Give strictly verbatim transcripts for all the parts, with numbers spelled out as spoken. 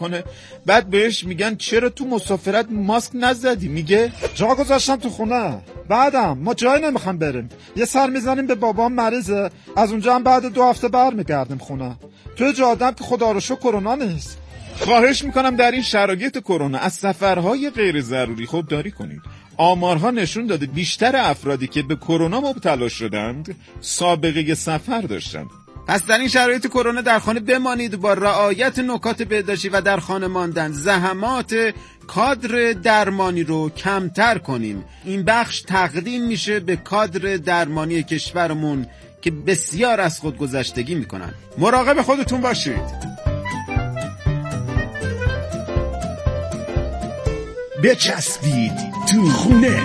کنه، بعد بهش میگن چرا تو مسافرت ماسک نزدی؟ میگه جا گذاشتم تو خونه، بعدم ما جای نمیخوام بریم، یه سر میزنیم به بابام مریضه، از اونجا هم بعد دو هفته برمیگردیم خونه. تو جا آدم که خدا رو شکر کرونا نیست. خواهش میکنم در این شرایط کرونا از سفرهای غیر ضروری خودداری کنید. آمارها نشون داده بیشتر افرادی که به کرونا مبتلا شدند سابقه سفر داشتند. پس در این شرایط کرونا در خانه بمانید، با رعایت نکات بهداشتی و در خانه ماندن زحمات کادر درمانی رو کمتر کنیم. این بخش تقدیم میشه به کادر درمانی کشورمون که بسیار از خودگذشتگی میکنن. مراقب خودتون باشید. بچسبید تو خونه.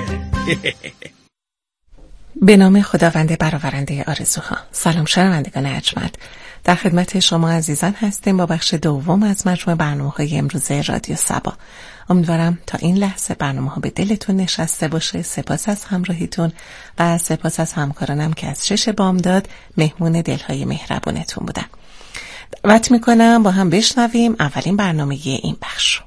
به نام خداوند برآورنده آرزوها. سلام شنوندگان ارجمند، در خدمت شما عزیزان هستیم با بخش دوم از مجموعه برنامه‌های امروز رادیو صبا. امیدوارم تا این لحظه برنامه‌ها به دلتون نشسته باشه. سپاس از همراهیتون و سپاس از همکارانم که از شش بامداد مهمون دلهای مهربونتون بودن. دعوت میکنم با هم بشنویم اولین برنامه این بخش.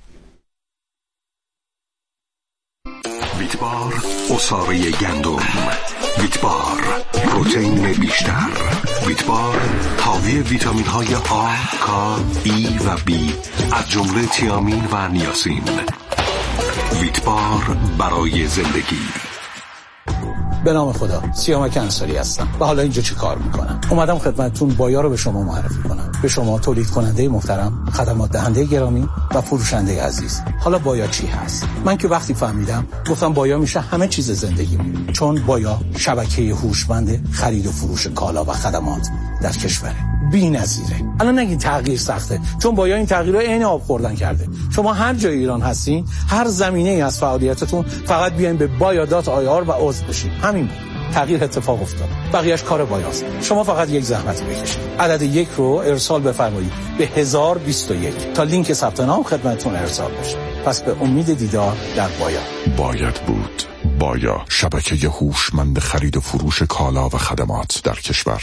ویتبار عصاره گندم، ویتبار پروتئین بیشتر، ویتبار حاوی ویتامین های آ، کا، ای و بی از جمله تیامین و نیاسین. ویتبار برای زندگی. به نام خدا، سیامک انصاری هستم و حالا اینجا چه کار میکنم؟ اومدم خدمتتون بایا رو به شما معرفی کنم، به شما تولید کننده محترم، خدمات دهنده گرامی و فروشنده عزیز. حالا بایا چی هست؟ من که وقتی فهمیدم گفتم بایا میشه همه چیز زندگیمون، چون بایا شبکه هوشمند خرید و فروش کالا و خدمات در کشوره. بی‌نظیره. الان نگین تغییر سخته، چون بایا این تغییر رو عین آب خوردن کرده. شما هر جای ایران هستین، هر زمینه‌ای از فعالیتتون، فقط بیاین به بایا دات آی آر و عضو بشین. همین تغییر اتفاق افتاد. بقیه‌اش کار بایاست. شما فقط یک زحمت بکشید. عدد یک رو ارسال بفرمایید به هزار و بیست و یک تا لینک ثبت نام خدمتتون ارسال بشه. پس به امید دیدار در بایا. باید بود. بایا شبکه هوشمند خرید و فروش کالا و خدمات در کشور.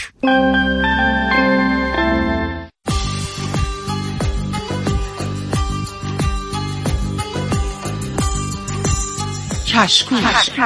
کشکول.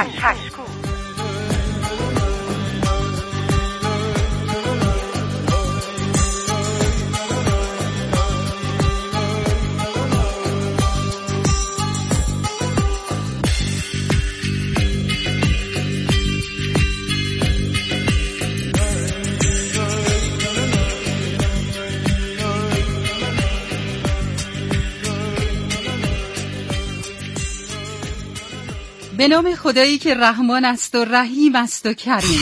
به نام خدایی که رحمان است و رحیم است و کریم.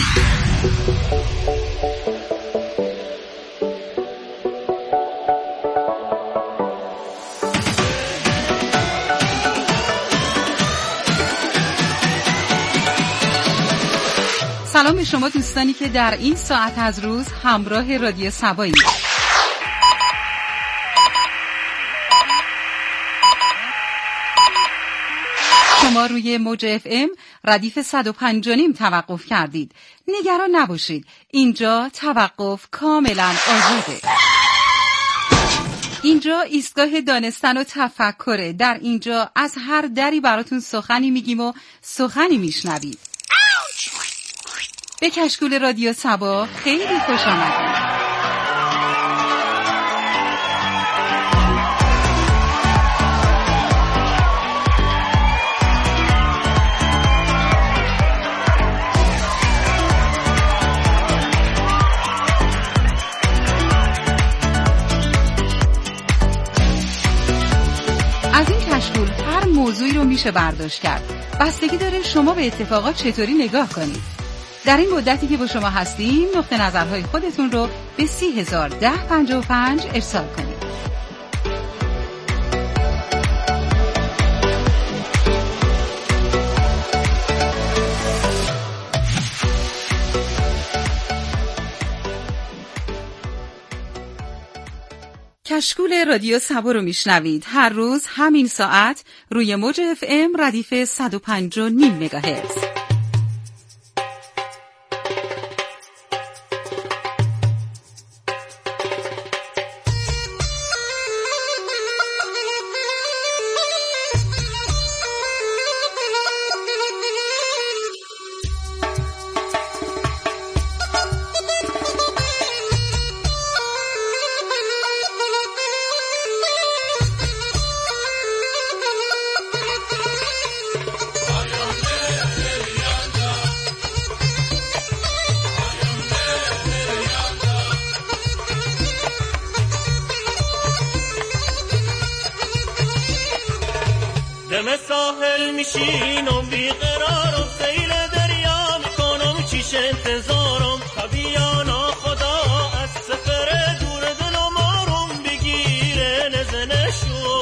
سلام به شما دوستانی که در این ساعت از روز همراه رادیو صبایید. شما روی موج اف ام ردیف صد و پنج و نیم توقف کردید. نگران نباشید، اینجا توقف کاملا آزاده. اینجا ایستگاه دانستن و تفکره. در اینجا از هر دری براتون سخنی میگیم و سخنی میشنوید. به کشکول رادیو صبا خیلی خوش آمدید. از این کشکول هر موضوعی رو میشه برداشت کرد. بستگی داره شما به اتفاقات چطوری نگاه کنید. در این مدتی که با شما هستیم نقطه نظرهای خودتون رو به سی هزار ده پنجاه و پنج ارسال کنید. کشکول رادیو صبا رو میشنوید هر روز همین ساعت روی موج اف ام ردیف صد و پنج و نیم مگاهرتز. دم ساحل میشینم بیقرارم سیل دریا میکنم چیش انتظارم طبیعا ناخدا از سفر دور دلم آروم بگیره نزنشو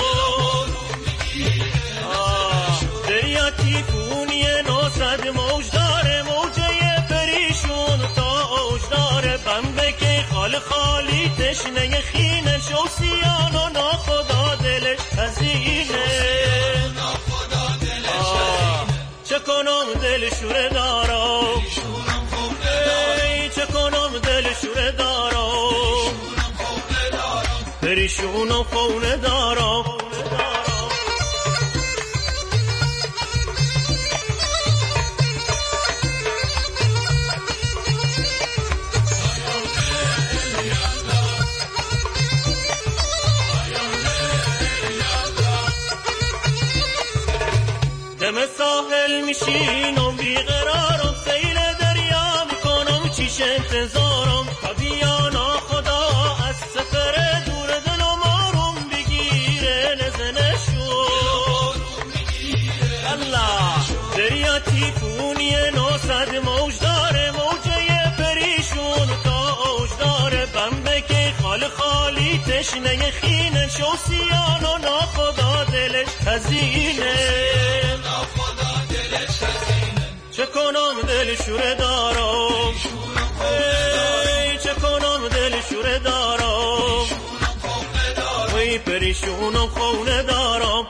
دریا تیفونی نوصد موج داره موجه پریشون تا اوج داره بمبه که خال خالی تشنه خینه شوسیان و ناخدا دلش هزینه چه کنم دل شوره دارم ای چه کنم دل شوره دارم پریشون و خونه دارم دم ساحل میشینم بیقرارم سیل دریا میکنم چیش انتظارم طبیعا ناخدا از سفر دور دلم آروم بگیره نزنشو الله دریا تیفونی نوصد موج داره موجه پریشون تا اوج داره بمبه که خال خالی تشنه خینه شوسیان و ناخدا دلش هزینه چه کنم دل شوره دارم ای چه کنم دل شوره دارم وی پریشونم خونه دارم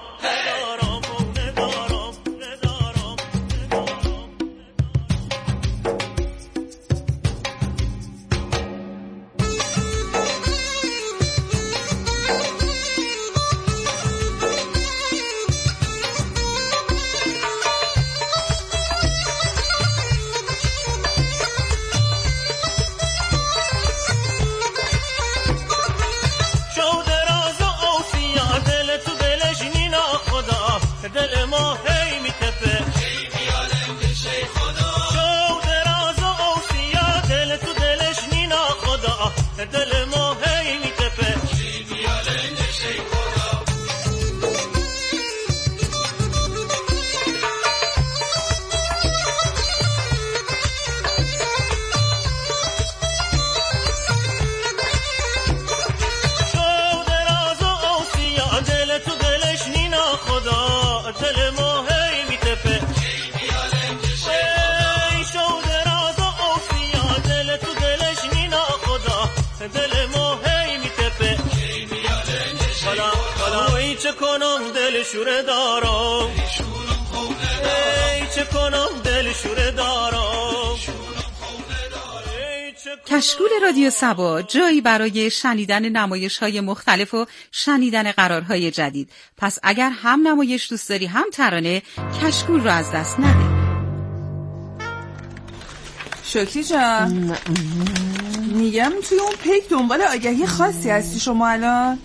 دل ما هی میتپه شو دراز و اوسیا دل تو دلش نینا خدا دل ما هی میتپه شو دراز و اوسیا دل تو دلش نینا خدا دل ما هی میتپه ای شو دراز و اوفیا دل تو دلش نینا خدا دل ما هی میتپه حالا حالا ای چه کنم دل شوره دارم ای چه کنم دل شوره دارم کشکول رادیو صبا جایی برای شنیدن نمایش‌های مختلف و شنیدن قرارهای جدید. پس اگر هم نمایش دوست داری هم ترانه، کشکول رو از دست نده. شکری جان میگم توی اون پیک دنبال آگهی خاصی هستی شما الان؟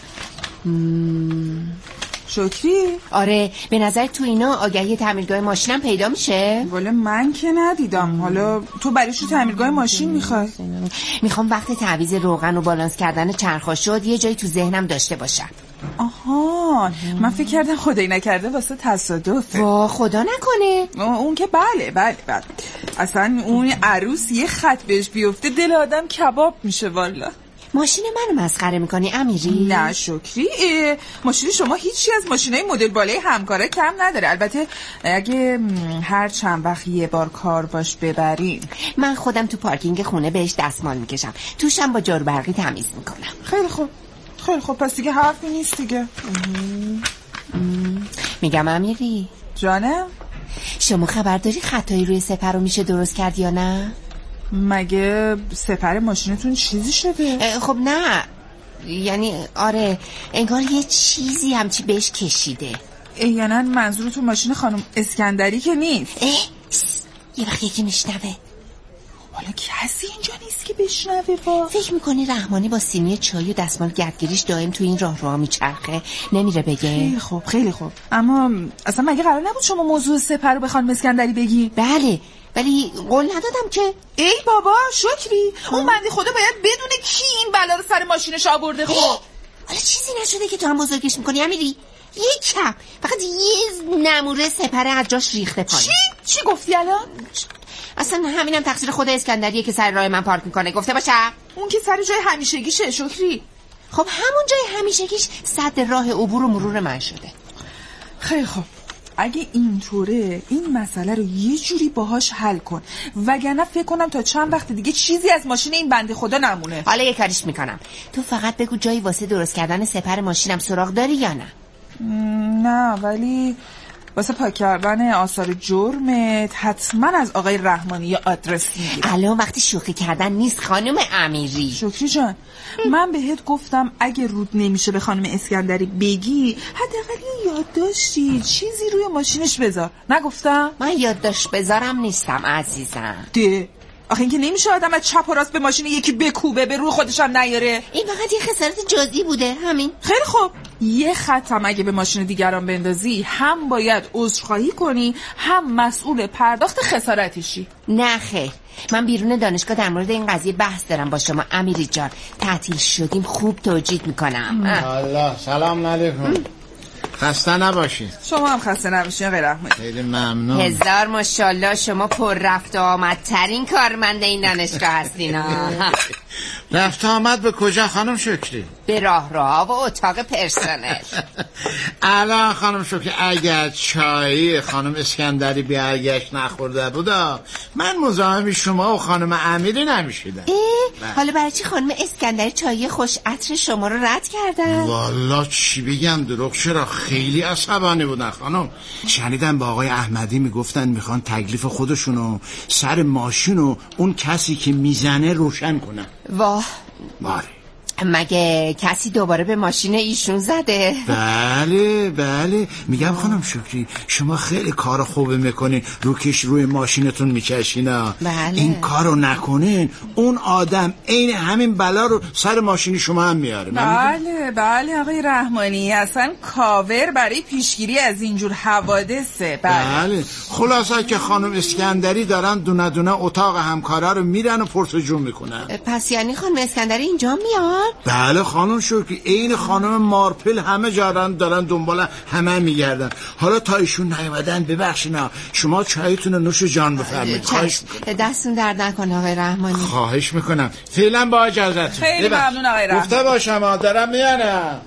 شکری؟ آره به نظر تو اینا آگهی تعمیرگاه ماشینم پیدا میشه؟ والا من که ندیدم. حالا تو برای چی تعمیرگاه ماشین میخوای؟ میخوام وقت تعویض روغن و بالانس کردن چرخا شد یه جایی تو ذهنم داشته باشم. آها من فکر کردم خدایی نکرده واسه تصادفه. وا خدا نکنه. اون که بله بله بله اصلا اون عروس یه خط بهش بیفته دل آدم کباب میشه والا. ماشین منو مسخره میکنی امیری؟ نه شکری ماشین شما هیچی از ماشینای مدل بالای همکارا کم نداره. البته اگه هر چند وقت یه بار کار باش ببریم. من خودم تو پارکینگ خونه بهش دستمال میکشم توشم با جارو برقی تمیز میکنم. خیلی خوب خیلی خوب پس دیگه حرفی نیست دیگه. میگم امیری جانم شما خبر داری خطایی روی سپر رو میشه درست کرد یا نه؟ مگه سپر ماشینتون چیزی شده؟ خب نه یعنی آره انگار یه چیزی همچی بهش کشیده. احیانا منظورتون ماشین خانم اسکندری که نیست؟ اه یه وقت یکی میشنوه. حالا کسی اینجا نیست که بشنوه با؟ فکر میکنی رحمانی با سینی چای و دستمال گردگیریش دائم تو این راه راه میچرخه نمیره بگه؟ خیلی خوب خیلی خوب اما اصلا مگه قرار نبود شما موضوع سپر رو به خانم اسکندری بگی؟ بله ولی قول ندادم که. ای بابا شکری اون بنده خدا باید بدونه کی این بلا رو سر ماشینش آورده. خب حالا چیزی نشده که تو هم بزرگش میکنی امیری؟ یک کم فقط یه نموره سپره از جاش ریخته پایین. چی؟ چی گفتی الان؟ اصلا همینم تقصیر خود اسکندریه که سر راه من پارک میکنه. گفته باشم اون که سر جای همیشگیشه شکری. خب همون جای همیشگیش صد راه عبور و مرور من شده. خیلی خب اگه اینطوره این مسئله رو یه جوری باهاش حل کن، وگرنه فکر کنم تا چند وقت دیگه چیزی از ماشین این بنده خدا نمونه. حالا یه کاریش میکنم، تو فقط بگو جایی واسه درست کردن سپر ماشینم سراغ داری یا نه؟ نه ولی واسه پاک کردن آثار جرمت حتما از آقای رحمانی یه آدرس میگیرم. الان وقتی شوخی کردن نیست خانم امیری. شکری جان من بهت گفتم اگه رود نمیشه به خانم اسکندری بگی حداقل یه یادداشتی چیزی روی ماشینش بذار. نگفتم؟ من یادداشت بذارم نیستم عزیزم. ده آخه این که نمیشه آدم از چپ و راست به ماشین یکی بکوبه به روی خودش هم نیاره. این فقط یه خسارت جزئی بوده همین. خیلی خوب یه خط هم اگه به ماشین دیگران بندازی هم باید عذرخواهی کنی هم مسئول پرداخت خسارتشی. نه خیر من بیرون دانشگاه در مورد این قضیه بحث دارم با شما امیری جان. تعطیل شدیم خوب توجیه میکنم. الله سلام علیکم. خسته نباشید. شما هم خسته نباشید آقای رحمانی. خیلی ممنون. هزار ماشاءالله شما پر رفت و آمدترین کارمند این دانشگاه هستین. رفت آمد به کجا خانم شکری؟ به راه راه و اتاق پرسنل. الان خانم شکری اگر چایی خانم اسکندری برگشت نخورده بودا من مزاحم شما و خانم امیری نمیشیدم. حالا برای چی خانم اسکندری چای خوش عطر شما رو رد کردن؟ والا چی بگم دروغ چرا خیلی عصبانی بودن خانم. شنیدم با آقای احمدی میگفتن میخوان تکلیف خودشونو سر ماشینو اون کسی که میزنه روشن کنن. واه باره مگه کسی دوباره به ماشین ایشون زده؟ بله بله میگم خانم شکری شما خیلی کار خوبه میکنین روکش روی ماشینتون میکشین. بله. این کارو نکنین اون آدم عین همین بلا رو سر ماشین شما هم میاره. بله بله آقای رحمانی اصلا کاور برای پیشگیری از اینجور حوادثه. بله, بله. خلاصه که خانم اسکندری دارن دونه دونه اتاق همکارا رو میرن و پرسجو میکنن. پس یعنی خانم اسکندری اینجا میاد؟ بله خانم شکری این خانم مارپل همه جارن دارن دنبال همه میگردن. حالا تا ایشون نیومدن ببخشینا شما چایتون رو نوش جان بفرمایید. خواهش میکنم. دستون درد نکنه آقای رحمانی. خواهش میکنم. فعلا با اجازهتون. خیلی ممنون آقای رحمانی. گفته باشم دارم میانم.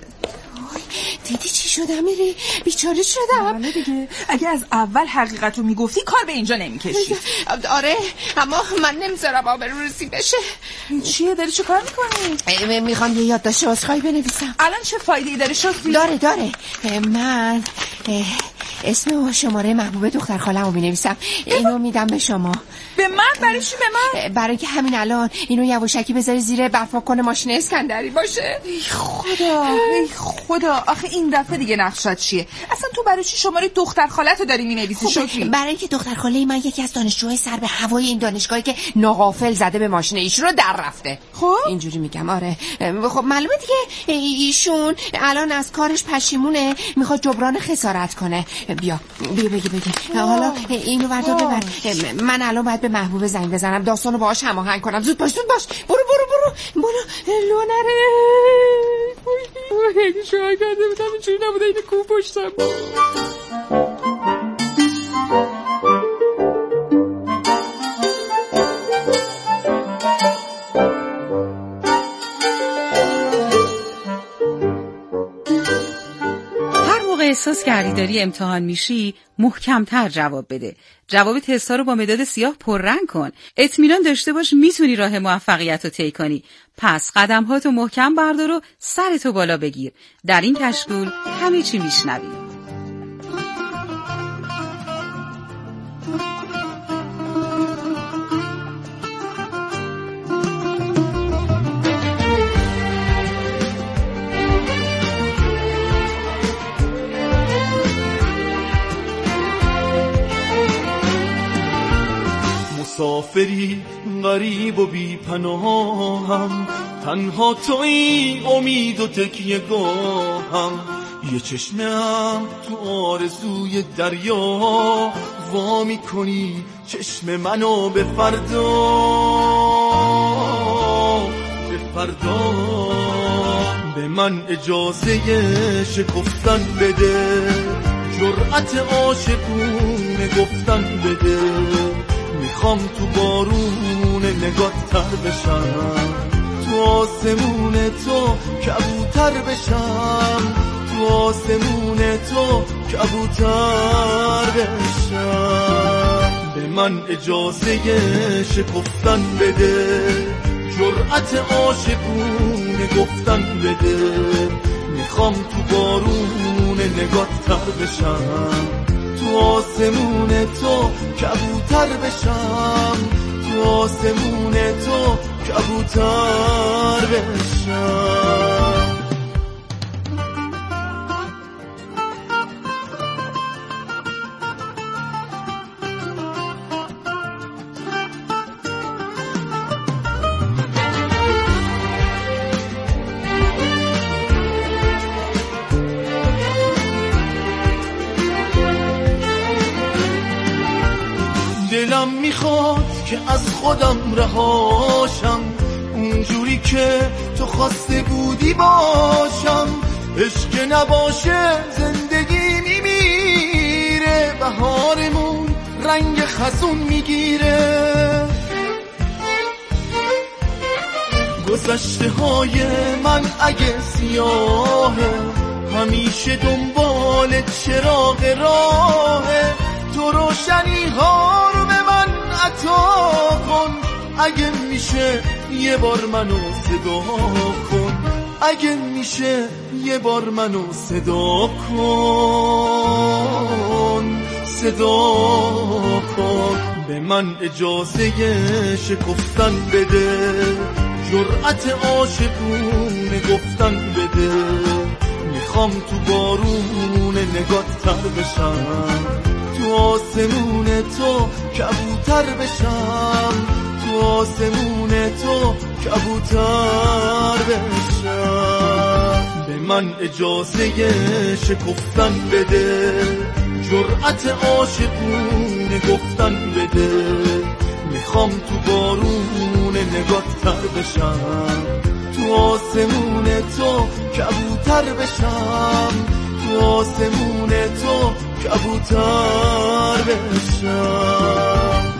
دیدی چی شد امیری؟ بیچاره شدم. بله دیگه اگه از اول حقیقت رو میگفتی کار به اینجا نمیکشی. آره اما من نمیذارم آبروریزی بشه. چیه داری چه کار میکنی؟ میخوام یه یادداشت عذرخواهی بنویسم. الان چه فایده‌ای داره شکری؟ داره داره من اسم و شماره محبوب دختر خاله‌مو می‌نویسم. اینو میدم به شما. به من؟ برای چی به من؟ برای که همین الان اینو یواشکی بذاری زیر برفاک کنه ماشین اسکندری باشه. ای خدا ای خدا آخه این دفعه دیگه نقشت چیه؟ اصلا تو برای چی شماره دختر خاله‌تو داری می‌نویسی شکری؟ برای اینکه دختر خاله من یکی از دانشجوهای سر به هوای این دانشگاهی که ناغافل زده به ماشین ایشون رو در رفته. خب اینجوری میگم آره. خب معلومه دیگه ایشون الان از کارش پشیمونه میخواد جبران خسارت کنه. بیا بیا بگی بگی حالا اینو وردا ببر. من الان باید به محبوب زنگ بزنم داستانو باهاش هماهنگ کنم. زود باش زود باش برو برو برو برو لونره. خیلی شوهر کرده بودم اینجوری نبوده اینو کوب پشتم. احساس کردی داری امتحان میشی محکمتر جواب بده. جواب تستا رو با مداد سیاه پررنگ کن. اطمینان داشته باش میتونی راه موفقیت رو طی کنی. پس قدم‌هاتو محکم بردار و سرتو بالا بگیر. در این کشکول همه چی میشنوی. مسافری غریب و بی پناهم تنها تویی امید و تکیه گاهم یه چشمم تو آرزوی دریا وا می‌کنی چشم منو به فردا به فردا به من اجازه شکفتن بده، جرأت عاشقونه گفتن بده. میخوام تو بارون نگات تر بشم، تو آسمون تو کبوتر بشم، تو آسمون تو کبوتر بشم. به من اجازه شکفتن بده، جرأت عاشقونه گفتن بده. میخوام تو بارون نگات تر بشم، تو آسمون تو کبوتر بشم، تو آسمون تو کبوتر بشم. دلم میخواد که از خودم رهاشم، اونجوری که تو خواسته بودی باشم. عشق نباشه زندگی میمیره، بهارمون رنگ خزون میگیره. گذشته های من اگه سیاهه، همیشه دنبال چراغ راهه. تو روشنی ها رو به من عطا کن، اگه میشه یه بار منو صدا کن، اگه میشه یه بار منو صدا کن، صدا کن. به من اجازه شکفتن بده، جرأت عاشقونه گفتن بده. میخوام تو بارون نگات تر بشم، تو آسمون تو کبوتر بشم، تو آسمون تو کبوتر بشم. به من اجازه شکفتن بده، جرأت عاشقونه گفتن بده. میخوام تو بارون نگات تر بشم، تو آسمون تو کبوتر بشم، تو آسمون تو کبوتر بشم.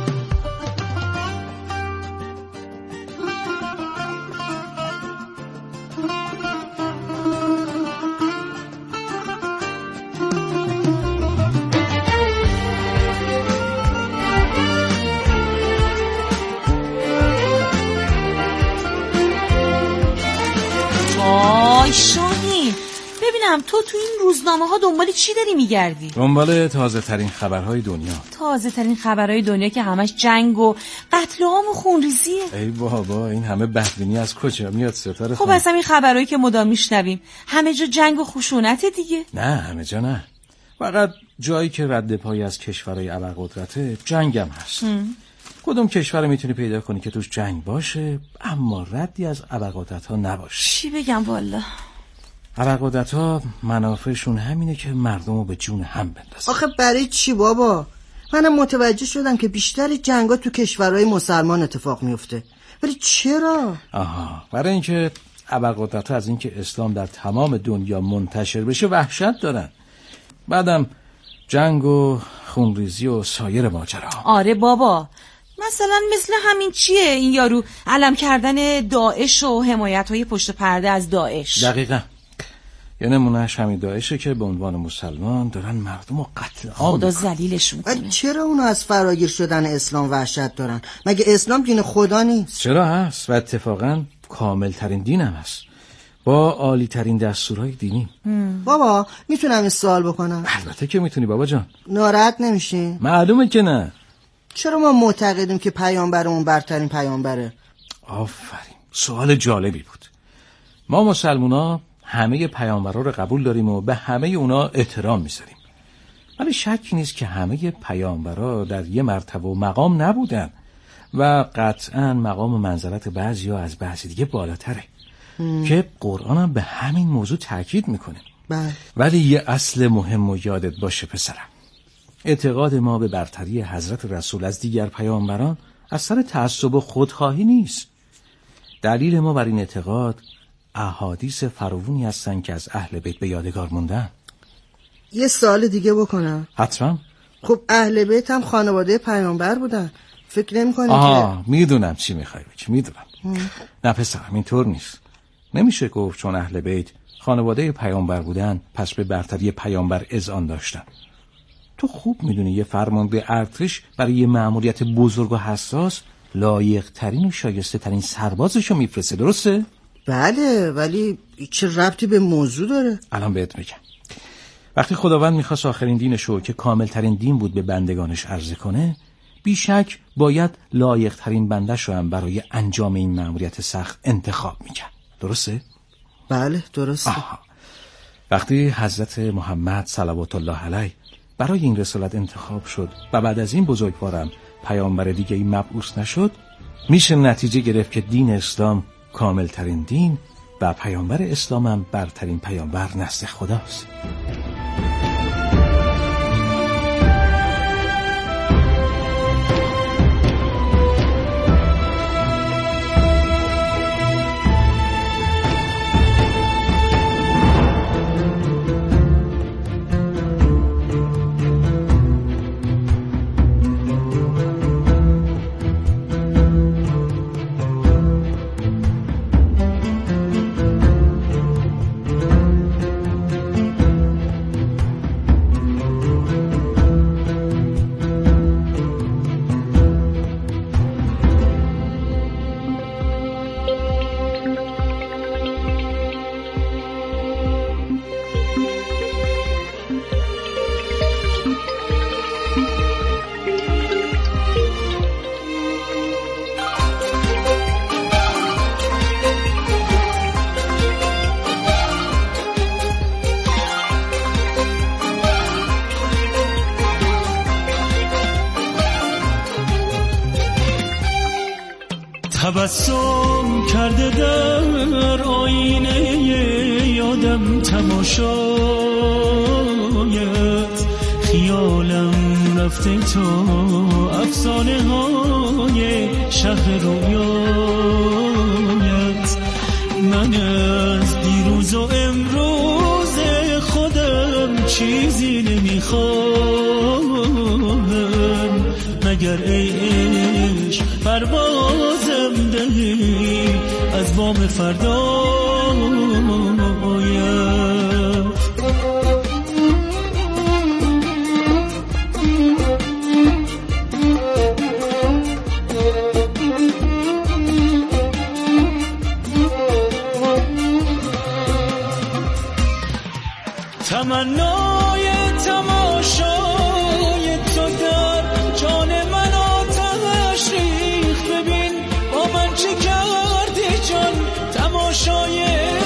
آی شاهین، ببینم تو تو این روزنامه ها دنبال چی داری میگردی؟ دنبال تازه ترین خبرهای دنیا. تازه ترین خبرهای دنیا که همش جنگ و قتل عام و خونریزیه. ای بابا، این همه بدبینی از کجا میاد ستاره؟ خب اصلا این خبرهایی که مدام میشنویم همه جا جنگ و خشونت دیگه. نه همه جا نه، فقط جایی که رد پای از کشورهای ابرقدرته جنگ هم هست. هم. کدوم کشور میتونی پیدا کنی که توش جنگ باشه اما ردی از ابرقدرت‌ها نباشه؟ چی بگم والا؟ ابرقدرت‌ها منافعشون همینه که مردمو به جون هم بندازن. آخه برای چی بابا؟ منم متوجه شدم که بیشتر جنگا تو کشورهای مسلمان اتفاق میفته، ولی چرا؟ آها، برای اینکه ابرقدرت‌ها از اینکه اسلام در تمام دنیا منتشر بشه وحشت دارن. بعدم جنگ و خونریزی و سایر ماجرا. آره بابا، مثلا مثل همین چیه این یارو علم کردن داعش و حمایت‌های پشت پرده از داعش. دقیقاً. یه نمونهش همین داعشه که به عنوان مسلمان دارن مردم رو قتل عام خدا ذلیلشون کنه. چرا اونا از فراگیر شدن اسلام وحشت دارن؟ مگه اسلام دین خدا نیست؟ چرا هست و اتفاقاً کامل ترین دین هم هست با عالی ترین دستورهای دینی. هم. بابا میتونم این سوال بکنم؟ البته که میتونی بابا جان. ناراحت نمیشی؟ معلومه که نه. چرا ما معتقدیم که پیامبرمون برترین پیامبره؟ آفرین، سوال جالبی بود. ما مسلمونا همه پیامبرا رو قبول داریم و به همه اونا احترام میذاریم، ولی شک نیست که همه پیامبرا در یه مرتبه و مقام نبودن و قطعا مقام و منزلت بعضیا از بعضی دیگه بالاتره م. که قرآن هم به همین موضوع تاکید میکنه. بله. ولی یه اصل مهم و یادت باشه پسرم، اعتقاد ما به برتری حضرت رسول از دیگر پیامبران از سر تعصب و خودخواهی نیست. دلیل ما بر این اعتقاد احادیث فراوانی هستن که از اهل بیت به یادگار موندن. یه سوال دیگه بکنم؟ حتما. خب اهل بیت هم خانواده پیامبر بودن، فکر نمی‌کنی که؟ آها میدونم چی میخوای بگی، میدونم. نه پسرم اینطور نیست. نمیشه گفت چون اهل بیت خانواده پیامبر بودن پس به برتری پیامبر اذعان داشتن. تو خوب میدونی یه فرمانده ارتش برای یه مأموریت بزرگ و حساس لایق ترین و شایسته ترین سربازشو میفرسته، درسته؟ بله، ولی چه ربطی به موضوع داره؟ الان بهت میگم. وقتی خداوند میخواست آخرین دینشو که کامل ترین دین بود به بندگانش عرضه کنه، بیشک باید لایق ترین بندش رو هم برای انجام این مأموریت سخت انتخاب میکرد، درسته؟ بله درسته. آها. وقتی حضرت محمد صلوات الله علیه برای این رسالت انتخاب شد و بعد از این بزرگوارم پیامبر دیگه ای مبعوث نشد، میشه نتیجه گرفت که دین اسلام کامل ترین دین و پیامبر اسلام هم برترین پیامبر نزد خداست. تبسم کرده در آینه یادم تماشایت، خیالم رفته تو افسانه های شهر رویایت. من از دیروز و امروز خودم چیزی نمیخوام، مگر ای عشق پروازم دهی از بام فردا. تمنای تماشای تو در جان من آتش ریخت، ببین با من چه کردی جان، تماشای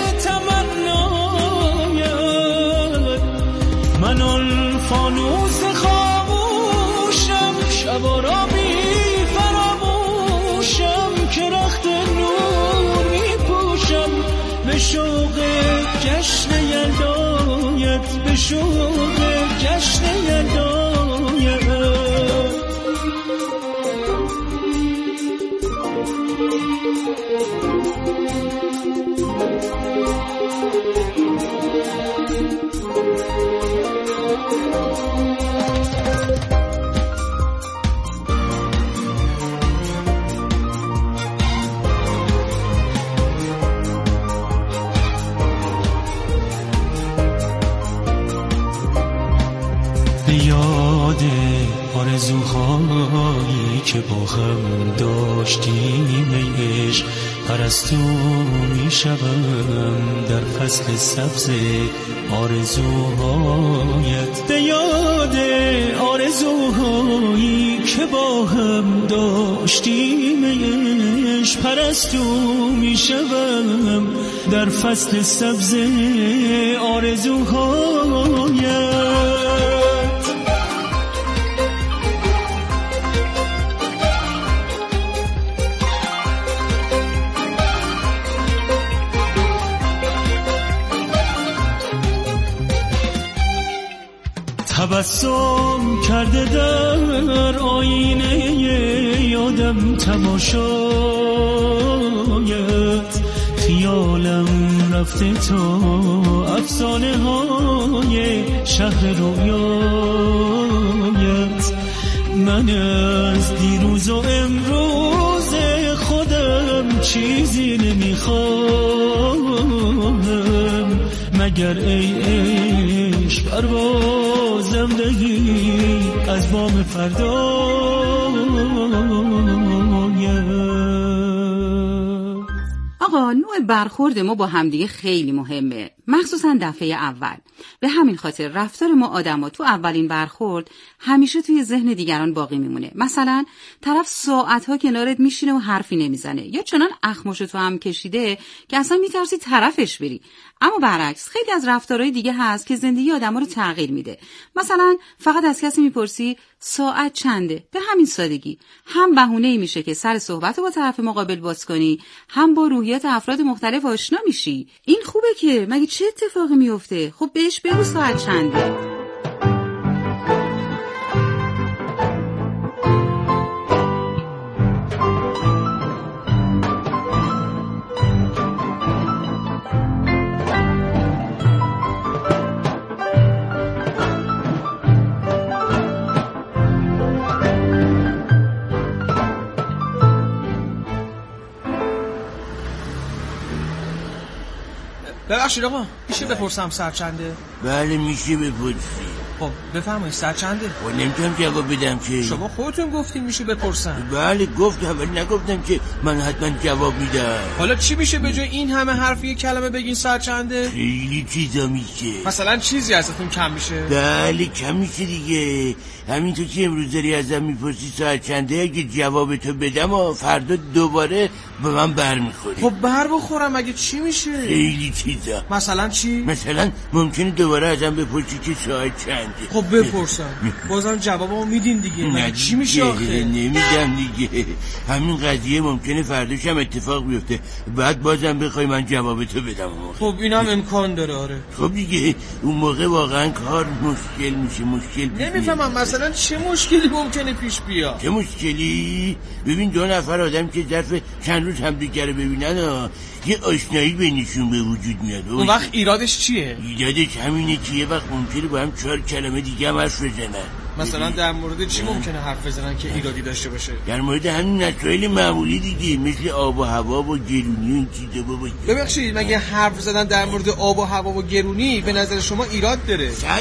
تمنایت. من آن فانوس خاموشم، شبا را می فراموشم که رخت نور می پوشم، به شوق جشن یلدایت، به شوق جشن یلدایت. آرزوهایی که با هم داشتیم ای عشق، پرستو می شوم در فصل سبز آرزوهایت. به یاد آرزوهایی که با هم داشتیم ای عشق، پرستو می شوم در فصل سبز آرزوهایت. تبسم کرده در آینه یادم تماشایت، خیالم رفته تو افسانه های شهر رویایت. من از دیروز و امروز خودم چیزی نمیخوام، مگر ای عشق پروازم دهی از بام فردایت. آقا نوع برخورد ما با همدیگه خیلی مهمه، مخصوصا دفعه اول. به همین خاطر رفتار ما آدما تو اولین برخورد همیشه توی ذهن دیگران باقی میمونه. مثلا طرف ساعتها کنارت میشینه و حرفی نمیزنه، یا چنان اخماشو تو هم کشیده که اصلا میترسی طرفش بری. اما برعکس خیلی از رفتارهای دیگه هست که زندگی آدما رو تغییر میده. مثلا فقط از کسی میپرسی ساعت چنده، به همین سادگی هم بهونه‌ای میشه که سر صحبت با طرف مقابل باز کنی، هم با روحیات افراد مختلف آشنا میشی. این خوبه که مگه چه اتفاقی میفته؟ خب بهش بگو ساعت چنده. ببخشید آقا، میشه بپرسم ساعت چنده؟ بله میشه بپرسی. خب بفرمایید ساعت چنده؟ خب نمیتونم جواب بدم که. شما خودتون گفتین میشه بپرسم. بله گفتم ولی نگفتم که من حتما جواب میدم. حالا چی میشه به جای این همه حرف یک کلمه بگین ساعت چنده؟ خیلی چیزا میشه. مثلا چیزی ازتون کم میشه؟ بله کم میشه دیگه. همینطور که امروز داری ازم میپرسی ساعت چنده، اگه جواب تو بدم و فردا دوباره به من برمیخوری. خب بر بخورم اگه چی میشه؟ خیلی چیزا. مثلا چی؟ مثلا ممکنه دوباره ازم بپرسی که ساعت چنده. خب بپرسم بازم جوابمو میدین دیگه. نه چی میشه آخه؟ نمیدم دیگه. همین قضیه ممکنه فرداش هم اتفاق بیفته، بعد بازم بخوای من جواب تو بدم. خب اینم امکان داره. آره خب دیگه اون موقع واقعا کار مشکل میشه. مشکل نمیفهمم مثلا چه مشکلی ممکنه پیش بیاد؟ چه مشکلی؟ ببین دو نفر آدم که ظرف چند روز همدیگه رو ببینن و یه آشنایی بینشون به وجود میاد، اون وقت ایرادش چیه؟ ایرادش همینه که یه وقت ممکنه با هم چهار کلمه دیگه هم حرف بزنن. مثلا در مورد چی ممکنه حرف بزنن که ایرادی داشته باشه؟ در مورد همین مسائل معمولی دیگه، مثل آب و هوا و گرونی و این چیزا. بابا ببخشید مگه حرف زدن در مورد آب و هوا و گرونی به نظر شما ایراد داره؟ صد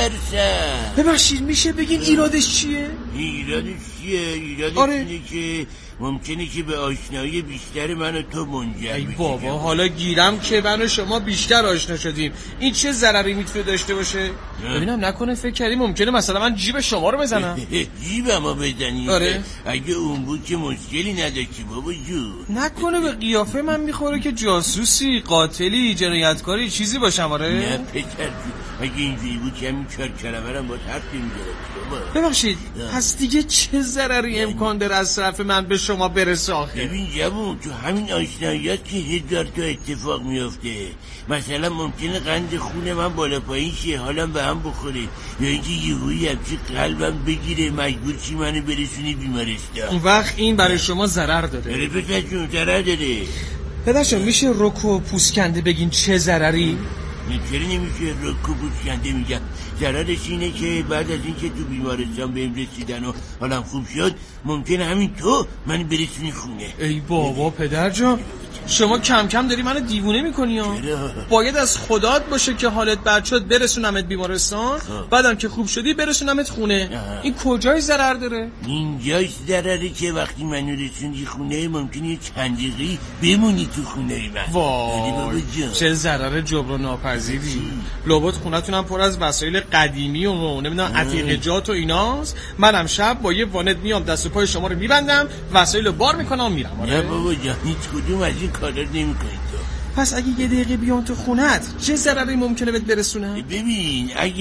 درصد. ببخشید میشه بگین ایرادش چیه؟ ایرادش چیه؟ ایرادش آره. اینه که ممکنه که به آشنایی بیشتر من و تو منجر ای بشه. بابا حالا گیرم که من و شما بیشتر آشنا شدیم، این چه ضرری میتونه داشته باشه؟ ببینم نکنه فکر کردی ممکنه مثلا من جیب شما رو بزنم؟ جیبمو بزنی؟ آره. اگه اون بود که مشکلی نداشتی بابا جون. نکنه به قیافه من میخوره که جاسوسی، قاتلی، جنایتکاری چیزی باشم؟ آره نه پسر جون، اگه اینجوری بود که همین چهار کلمه رو با حرف نمی‌زدم. ببخشید پس دیگه چه ضرری امکان داره از طرف من به شما برسه آخه؟ ببین جوون، تو همین آشناییات که هزار تا اتفاق میافته. مثلا ممکنه قند خون من بالا پایین شه، حالم به هم بخوره، یا اینکه یهویی همچی قلبم بگیره مجبور چی منو برسونی بیمارستان. اون وقت این برای شما ضرر داره؟ داره پسر جون ضرر داره. پدرشون میشه رک و پوسکنده بگین چه ضرری؟ چرا نمیشه رک و پوسکنده میگم؟ ضررش اینه که بعد از اینکه تو بیمارستان بهم رسیدن و حالم خوب شد، ممکنه همین تو منو برسونی خونه. ای بابا پدر جان، شما کم کم داری منو دیوونه میکنی ها. باید از خدات باشه که حالت بد شد برسونمت بیمارستان، بعدم که خوب شدی برسونمت خونه. آه. این کجای ضرر داره؟ اینجاش ضرره که وقتی منو رسوندی خونه ممکنه چند دقیقه بمونی تو خونه من. وای چه ضرر جبران ناپذیری. لابد خونتونم پر از وسایل قدیمی و نمیدونم عتیقه جات و ایناست. منم شب با یه وانت میام دست و پای شما رو میبندم، وسایل رو بار میکنم میرم. نه بابا جان، هیچ کدوم از این کارا نمیکنید تو. پس اگه یه دقیقه بیام تو خونت چه ضرری ممکنه بهت برسونه؟ ببین اگه